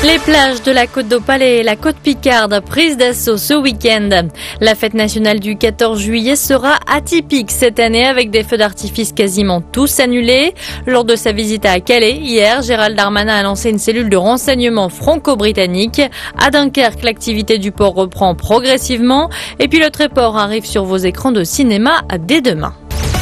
Les plages de la Côte d'Opale et la Côte Picarde prises d'assaut ce week-end. La fête nationale du 14 juillet sera atypique cette année avec des feux d'artifice quasiment tous annulés. Lors de sa visite à Calais hier, Gérald Darmanin a lancé une cellule de renseignement franco-britannique. À Dunkerque, l'activité du port reprend progressivement. Et puis le Tréport arrive sur vos écrans de cinéma dès demain.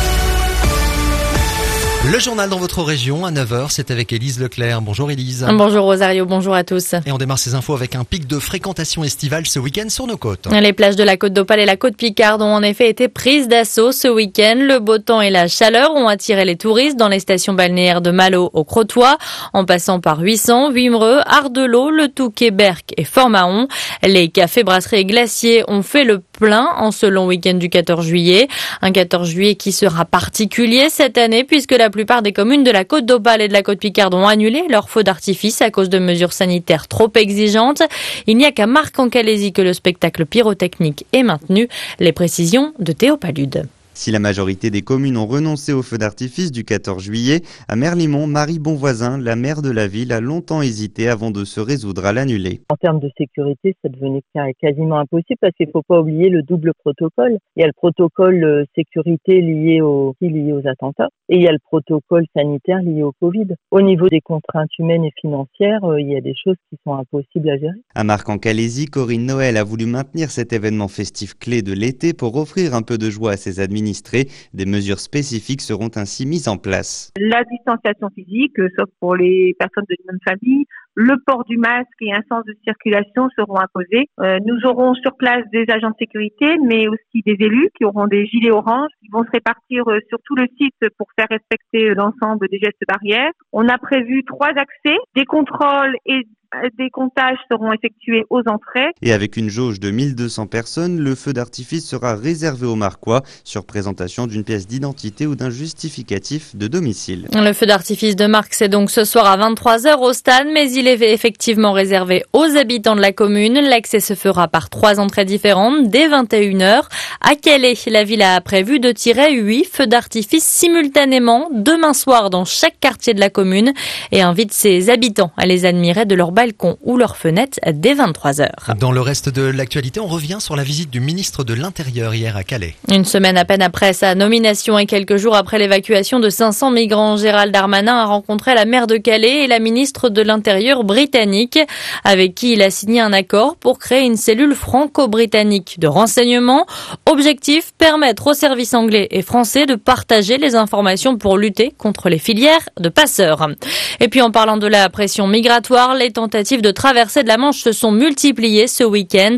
Le journal dans votre région à 9h, c'est avec Élise Leclerc. Bonjour Élise. Bonjour Rosario, bonjour à tous. Et on démarre ces infos avec un pic de fréquentation estivale ce week-end sur nos côtes. Les plages de la Côte d'Opale et la Côte Picarde ont en effet été prises d'assaut ce week-end. Le beau temps et la chaleur ont attiré les touristes dans les stations balnéaires de Malo au Crotoy, en passant par Huissan, Wimereux, Ardelot, Le Touquet, Berck et Fort-Mahon. Les cafés, brasseries et glaciers ont fait le plein en ce long week-end du 14 juillet. Un 14 juillet qui sera particulier cette année puisque la plupart des communes de la Côte d'Opale et de la Côte Picarde ont annulé leurs feux d'artifice à cause de mesures sanitaires trop exigeantes. Il n'y a qu'à Marc-en-Calaisis que le spectacle pyrotechnique est maintenu. Les précisions de Théo Palude. Si la majorité des communes ont renoncé au feu d'artifice du 14 juillet, à Merlimont, Marie Bonvoisin, la maire de la ville, a longtemps hésité avant de se résoudre à l'annuler. En termes de sécurité, ça devenait quasiment impossible parce qu'il ne faut pas oublier le double protocole. Il y a le protocole sécurité lié aux attentats et il y a le protocole sanitaire lié au Covid. Au niveau des contraintes humaines et financières, il y a des choses qui sont impossibles à gérer. À Marc-en-Calaisis, Corinne Noël a voulu maintenir cet événement festif clé de l'été pour offrir un peu de joie à ses administrés. Des mesures spécifiques seront ainsi mises en place. La distanciation physique, sauf pour les personnes de même famille, le port du masque et un sens de circulation seront imposés. Nous aurons sur place des agents de sécurité, mais aussi des élus qui auront des gilets orange, qui vont se répartir sur tout le site pour faire respecter l'ensemble des gestes barrières. On a prévu 3 accès, des contrôles et des comptages seront effectués aux entrées. Et avec une jauge de 1200 personnes, le feu d'artifice sera réservé aux Marquois sur présentation d'une pièce d'identité ou d'un justificatif de domicile. Le feu d'artifice de Marc, c'est donc ce soir à 23h au stade, mais il est effectivement réservé aux habitants de la commune. L'accès se fera par 3 entrées différentes dès 21h. À Calais, la ville a prévu de tirer 8 feux d'artifice simultanément demain soir dans chaque quartier de la commune et invite ses habitants à les admirer de leur balcon ou leurs fenêtres dès 23h. Dans le reste de l'actualité, on revient sur la visite du ministre de l'Intérieur hier à Calais. Une semaine à peine après sa nomination et quelques jours après l'évacuation de 500 migrants, Gérald Darmanin a rencontré la maire de Calais et la ministre de l'Intérieur britannique, avec qui il a signé un accord pour créer une cellule franco-britannique de renseignement. Objectif, permettre aux services anglais et français de partager les informations pour lutter contre les filières de passeurs. Et puis en parlant de la pression migratoire, les tentatives de traversée de la Manche se sont multipliées ce week-end.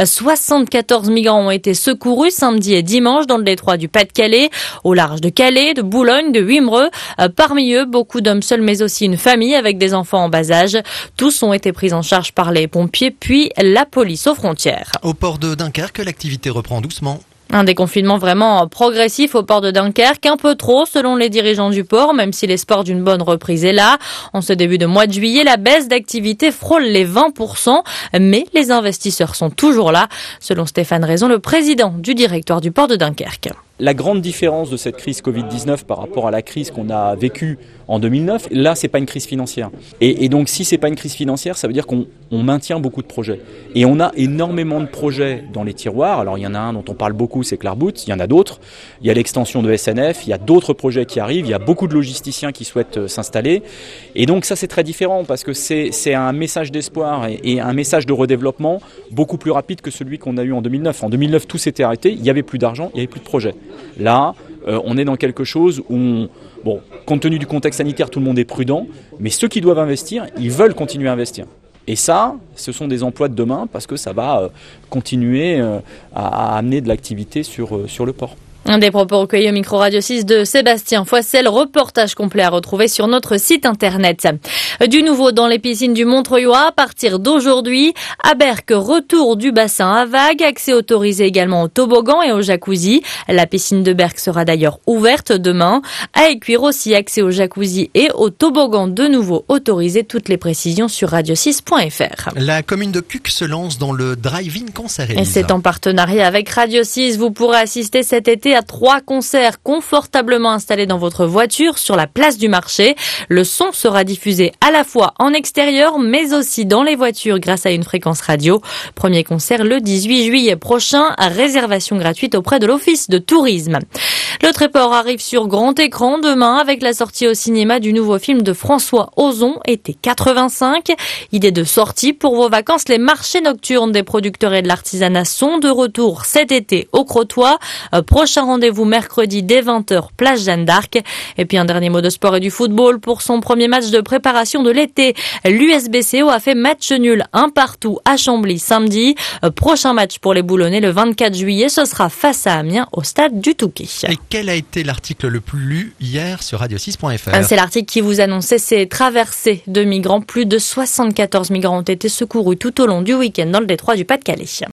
74 migrants ont été secourus samedi et dimanche dans le détroit du Pas-de-Calais, au large de Calais, de Boulogne, de Wimereux. Parmi eux, beaucoup d'hommes seuls, mais aussi une famille avec des enfants en bas âge. Tous ont été pris en charge par les pompiers, puis la police aux frontières. Au port de Dunkerque, l'activité reprend doucement. Un déconfinement vraiment progressif au port de Dunkerque, un peu trop selon les dirigeants du port, même si l'espoir d'une bonne reprise est là. En ce début de mois de juillet, la baisse d'activité frôle les 20%, mais les investisseurs sont toujours là, selon Stéphane Raison, le président du directoire du port de Dunkerque. La grande différence de cette crise Covid-19 par rapport à la crise qu'on a vécue en 2009, là, c'est pas une crise financière. Et donc, si c'est pas une crise financière, ça veut dire qu'on maintient beaucoup de projets. Et on a énormément de projets dans les tiroirs. Alors, il y en a un dont on parle beaucoup, c'est Clarebout. Il y en a d'autres. Il y a l'extension de SNF. Il y a d'autres projets qui arrivent. Il y a beaucoup de logisticiens qui souhaitent s'installer. Et donc, ça, c'est très différent parce que c'est un message d'espoir et un message de redéveloppement beaucoup plus rapide que celui qu'on a eu en 2009. En 2009, tout s'était arrêté. Il y avait plus d'argent. Il y avait plus de projets. Là, on est dans quelque chose où, compte tenu du contexte sanitaire, tout le monde est prudent, mais ceux qui doivent investir, ils veulent continuer à investir. Et ça, ce sont des emplois de demain parce que ça va continuer à amener de l'activité sur le port. Un des propos recueillis au micro Radio 6 de Sébastien Foissel, reportage complet à retrouver sur notre site internet. Du nouveau dans les piscines du Montreuilois à partir d'aujourd'hui. À Berck, retour du bassin à vagues, accès autorisé également au toboggan et au jacuzzi. La piscine de Berck sera d'ailleurs ouverte demain. À Écuire aussi, accès au jacuzzi et au toboggan de nouveau autorisé. Toutes les précisions sur radio6.fr. La commune de Cuques se lance dans le drive-in cancer. Et c'est en partenariat avec Radio 6. Vous pourrez assister cet été d'été à 3 concerts confortablement installés dans votre voiture sur la place du marché. Le son sera diffusé à la fois en extérieur mais aussi dans les voitures grâce à une fréquence radio. Premier concert le 18 juillet prochain, à réservation gratuite auprès de l'Office de tourisme. Le Tréport arrive sur grand écran demain avec la sortie au cinéma du nouveau film de François Ozon, été 85. Idée de sortie pour vos vacances, les marchés nocturnes des producteurs et de l'artisanat sont de retour cet été au Crotoy. Prochain rendez-vous mercredi dès 20h, place Jeanne d'Arc. Et puis un dernier mot de sport et du football pour son premier match de préparation de l'été. L'USBCO a fait match nul 1-1 à Chambly samedi. Prochain match pour les Boulonnais le 24 juillet, ce sera face à Amiens au stade du Touquet. Et quel a été l'article le plus lu hier sur radio6.fr? C'est l'article qui vous annonçait ces traversées de migrants. Plus de 74 migrants ont été secourus tout au long du week-end dans le détroit du Pas-de-Calais.